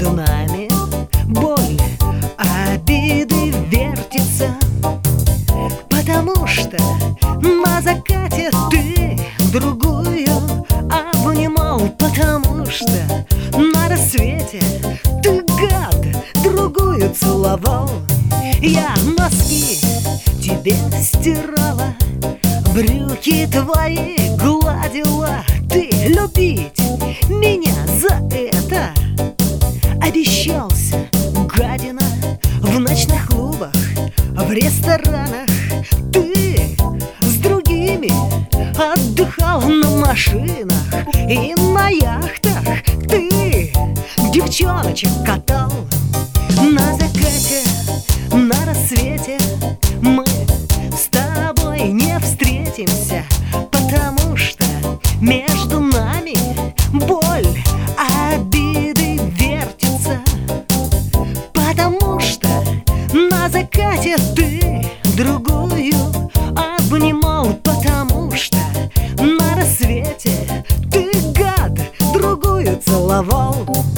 между нами боль, обиды вертится, потому что на закате ты другую обнимал, потому что на рассвете ты, гад, другую целовал. Я носки тебе стирала, брюки твои гладила. Ты любить меня за это обещался, гадина. В ночных клубах, в ресторанах ты с другими отдыхал, на машинах и на яхтах ты девчоночек катал. На закате, на рассвете мы с тобой не встретимся, потому что между нами боль, обиды вертится, потому что на закате ты другую обнимал, потому что на рассвете ты, гад, другую целовал.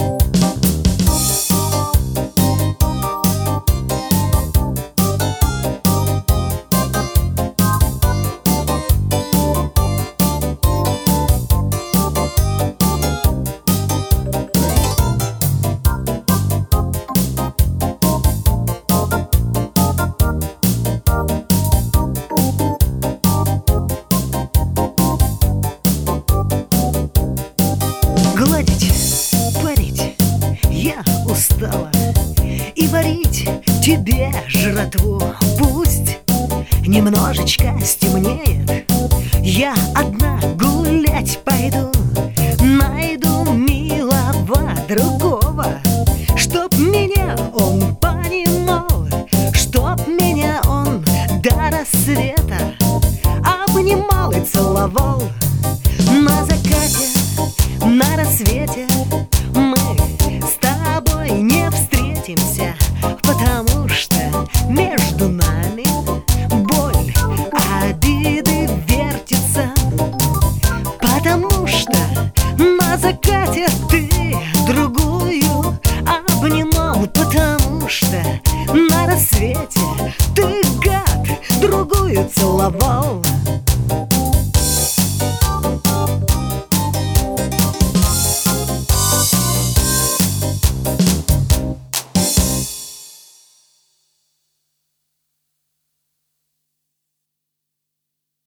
Гладить, парить я устала, и варить тебе жратву. Пусть немножечко стемнеет, я одна гулять пойду, найду милого другого, чтоб меня он понимал, чтоб меня он до рассвета обнимал и целовал. На закате, на рассвете мы с тобой не встретимся, потому что между нами боль, обиды вертится, потому что на закате ты другую обнимал, потому что на рассвете ты, гад, другую целовал.